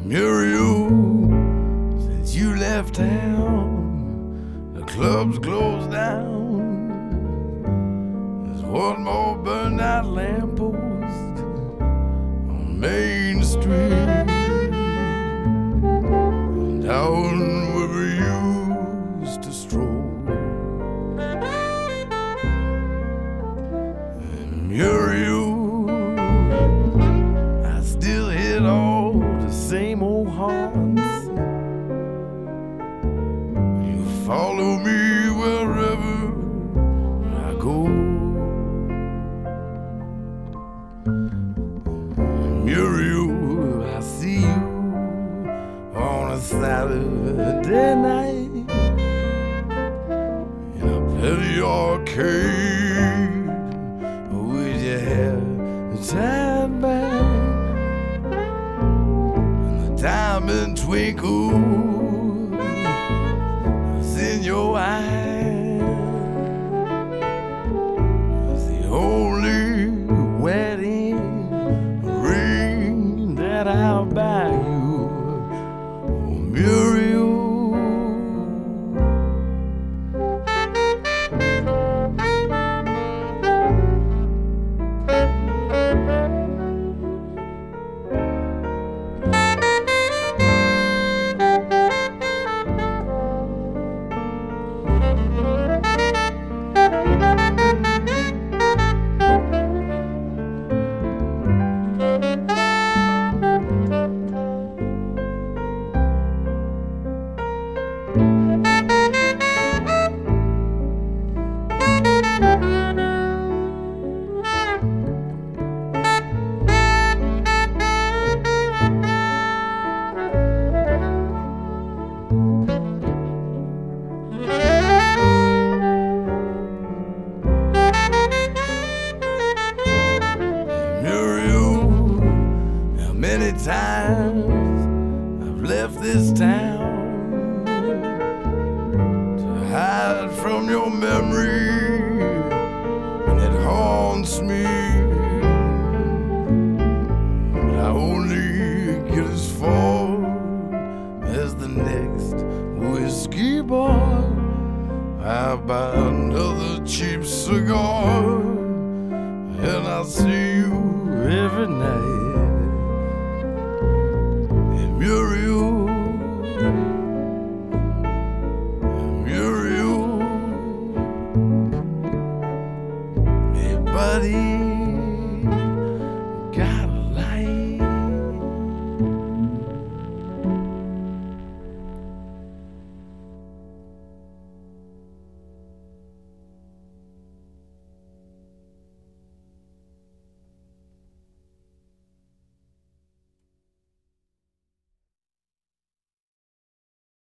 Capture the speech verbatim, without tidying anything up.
Muriel, since you left town, the club's closed down. There's one more burned out lamppost on Main Street, down where we used to stroll. And Muriel, I still hit all the same old haunts. You follow me wherever I go. Muriel, I see you on a Saturday night in a petty arcade with your hair tied back and the diamond twinkles in your eyes. It's the only wedding ring that I'll buy you, oh Muriel. Many times I've left this town to hide from your memory, and it haunts me. But I only get as far as the next whiskey bar. I buy another cheap cigar